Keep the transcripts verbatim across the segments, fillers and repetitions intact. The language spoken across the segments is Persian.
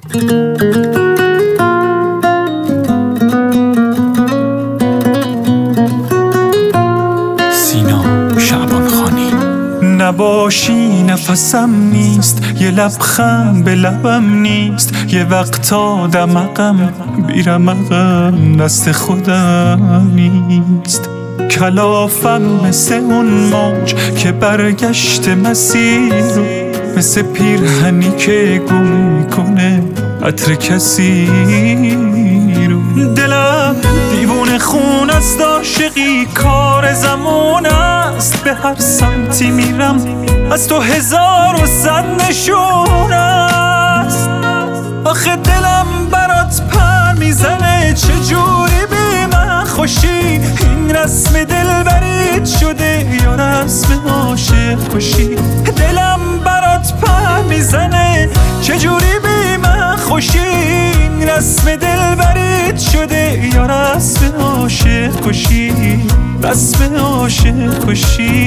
نباشی نفسم نیست، یه لبخند به لبم نیست، یه وقتا دمقم بیرمقم دست خودم نیست. کلافم مثل اون موج که برگشت مسیر رو، مثل پیرهنی که گم میکنه عطر کسی رو. دلم دیوونه خون است، عاشقی کار زمان است، به هر سمتی میرم از تو هزار و صد نشون است. آخه دلم برات پر میزنه، چجوری بی من خوشی؟ این رسم دلبریت شده یا رسم عاشق کشی؟ دلم برات پر میزنه، چجوری بی من خوشی؟ این رسم دلبریت شده یا رسم عاشق کشی؟ رسم عاشق کشی.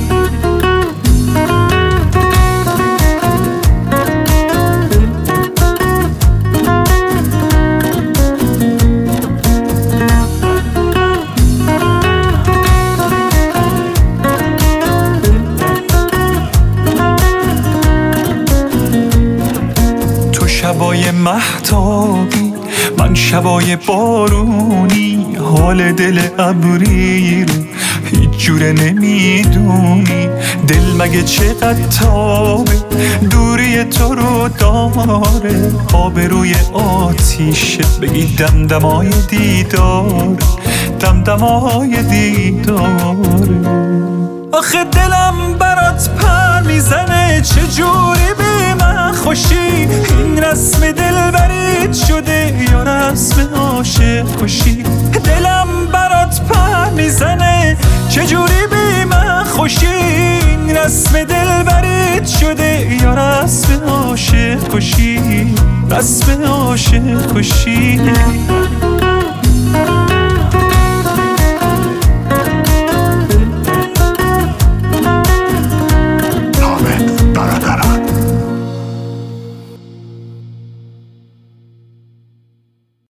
شبای مهتابی، من شبای بارونی، حال دل ابری رو هیچ جوره نمیدونی. دل مگه چقدر تابه، دوری تو رو داره، آبروی آتیشه بگی دمدمای دیدار، دمدمای دیداره. آخه دلم برات پر میزنه، چجوری بی من خوشی؟ این رسم دلبریت شده یا رسم عاشق کشی؟ دلم برات پر میزنه، چجوری بی من خوشی؟ این رسم دلبریت شده یا رسم عاشق کشی؟ رسم عاشق کشی.